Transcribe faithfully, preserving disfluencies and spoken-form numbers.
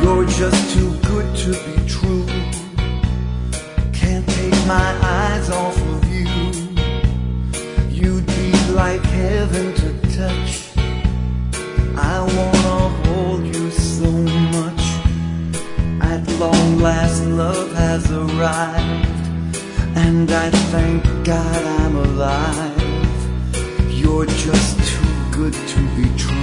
You're just too good to be true. Can't take my eyes off of you. You'd be like heaven to touch. I wanna hold you so much. At long last love has arrived, and I thank God I'm alive. You're just too good to be true.